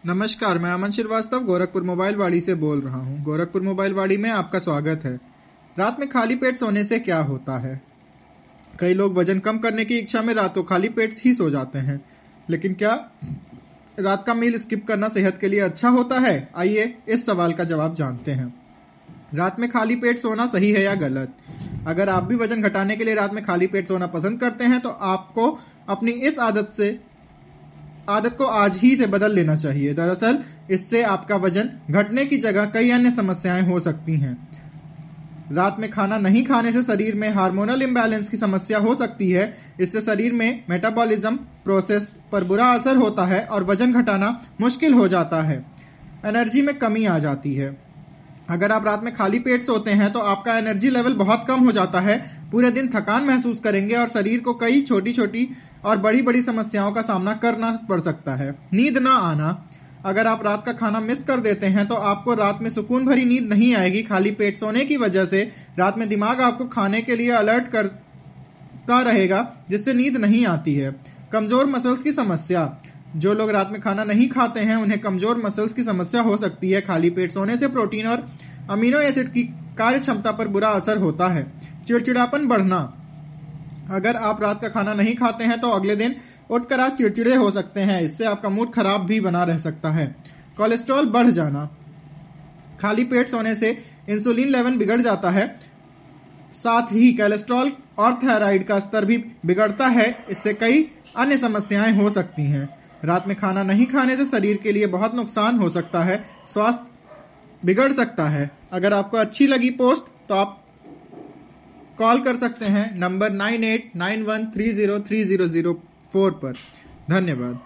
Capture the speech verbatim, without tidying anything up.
नमस्कार, मैं अमन श्रीवास्तव गोरखपुर मोबाइल वाड़ी से बोल रहा हूँ। गोरखपुर मोबाइल वाड़ी में आपका स्वागत है। रात में खाली पेट सोने से क्या होता है? कई लोग वजन कम करने की इच्छा में रात को खाली पेट ही सो जाते हैं, लेकिन क्या रात का मील स्किप करना सेहत के लिए अच्छा होता है? आइए इस सवाल का जवाब जानते हैं। रात में खाली पेट सोना सही है या गलत? अगर आप भी वजन घटाने के लिए रात में खाली पेट सोना पसंद करते हैं तो आपको अपनी इस आदत से आदत को आज ही से बदल लेना चाहिए। दरअसल इससे आपका वजन घटने की जगह कई अन्य समस्याएं हो सकती हैं। रात में खाना नहीं खाने से शरीर में हार्मोनल इम्बैलेंस की समस्या हो सकती है। इससे शरीर में मेटाबॉलिज्म प्रोसेस पर बुरा असर होता है और वजन घटाना मुश्किल हो जाता है। एनर्जी में कमी आ जाती है। अगर आप रात में खाली पेट सोते हैं तो आपका एनर्जी लेवल बहुत कम हो जाता है। पूरे दिन थकान महसूस करेंगे और शरीर को कई छोटी छोटी और बड़ी बड़ी समस्याओं का सामना करना पड़ सकता है। नींद ना आना। अगर आप रात का खाना मिस कर देते हैं तो आपको रात में सुकून भरी नींद नहीं आएगी। खाली पेट सोने की वजह से रात में दिमाग आपको खाने के लिए अलर्ट करता रहेगा, जिससे नींद नहीं आती है। कमजोर मसल्स की समस्या। जो लोग रात में खाना नहीं खाते हैं उन्हें कमजोर मसल्स की समस्या हो सकती है। खाली पेट सोने से प्रोटीन और अमीनो एसिड की कार्य क्षमता पर बुरा असर होता है। चिड़चिड़ापन बढ़ना। अगर आप रात का खाना नहीं खाते हैं तो अगले दिन उठकर आप चिड़चिड़े हो सकते हैं। इससे आपका मूड खराब भी बना रह सकता है। कोलेस्ट्रॉल बढ़ जाना। खाली पेट सोने से इंसुलिन लेवल बिगड़ जाता है, साथ ही कोलेस्ट्रॉल और थायराइड का स्तर भी बिगड़ता है। इससे कई अन्य समस्याएं हो सकती हैं। रात में खाना नहीं खाने से शरीर के लिए बहुत नुकसान हो सकता है। स्वास्थ्य बिगड़ सकता है। अगर आपको अच्छी लगी पोस्ट तो आप कॉल कर सकते हैं number nine eight nine one three zero three zero zero four पर। धन्यवाद।